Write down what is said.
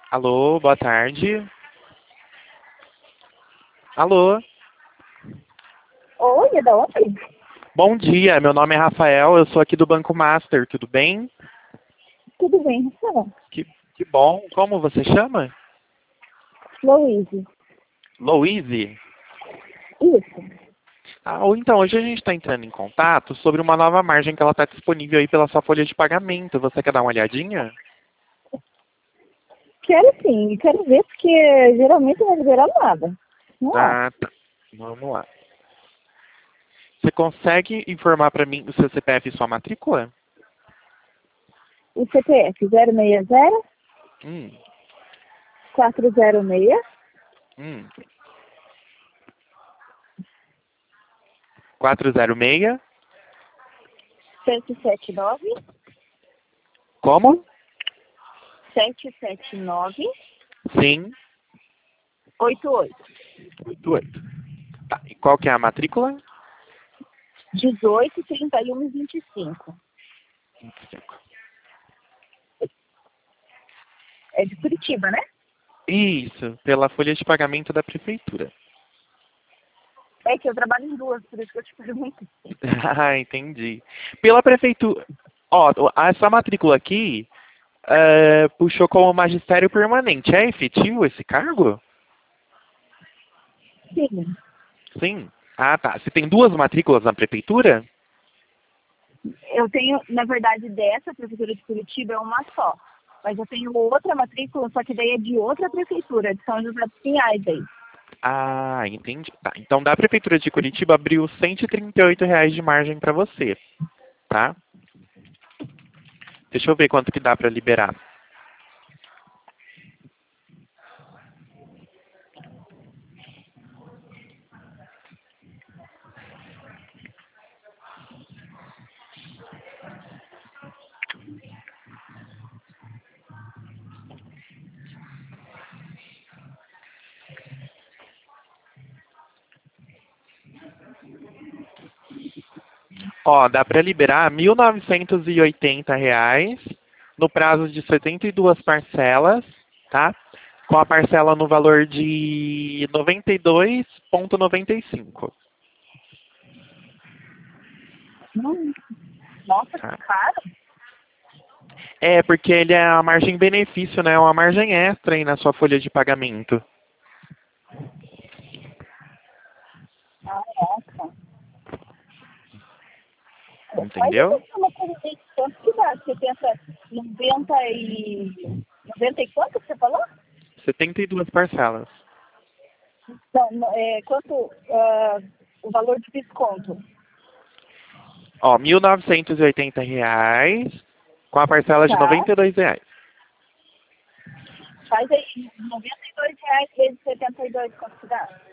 Alô, boa tarde. Alô, Oi, é da onde? bom dia. Meu nome é Rafael, eu sou aqui do Banco Master, tudo bem? Tudo bem, Rafael? Que bom. Como você chama? Louise. Louise? Isso. Ou então, hoje a gente está entrando em contato sobre uma nova margem que ela está disponível aí pela sua folha de pagamento. Você quer dar uma olhadinha? Quero sim, quero ver porque geralmente não é liberado nada. Não acho. Ah, tá. Vamos lá. Você consegue informar para mim o seu CPF e sua matrícula? O CPF 060 Hum, 406 hum. 406. 779 Como? 779 Sim. 88 88. Tá. E qual que é a matrícula? 18 31 25. 25. É de Curitiba, né? Isso, pela folha de pagamento da prefeitura. É que eu trabalho em duas, por isso que eu te pergunto. Ah, entendi. Pela prefeitura. Ó, essa matrícula aqui puxou como magistério permanente. É efetivo esse cargo? Sim, Sim. Ah, tá. Você tem duas matrículas na prefeitura? eu tenho, na verdade, dessa prefeitura de Curitiba é uma só. Mas eu tenho outra matrícula, só que daí é de outra prefeitura, de São José dos Pinhais aí. Ah, entendi. Tá. Então, da prefeitura de Curitiba abriu R$ 138 de margem para você, tá? Deixa eu ver quanto que dá para liberar. Ó, dá para liberar R$ 1.980 no prazo de 72 parcelas, tá? Com a parcela no valor de 92,95. Nossa, que Tá? caro. É, porque ele é a margem benefício, né? É uma margem extra aí na sua folha de pagamento. Ah, nossa. Mas eu Entendeu? pensei uma coisa assim, quanto que dá? Você pensa 90 e quanto que você falou? 72 parcelas. Não, quanto o valor de desconto? Ó, R$ 1.980 com a parcela de Tá. R$ 92. Faz aí R$ 92 vezes 72, quanto que dá?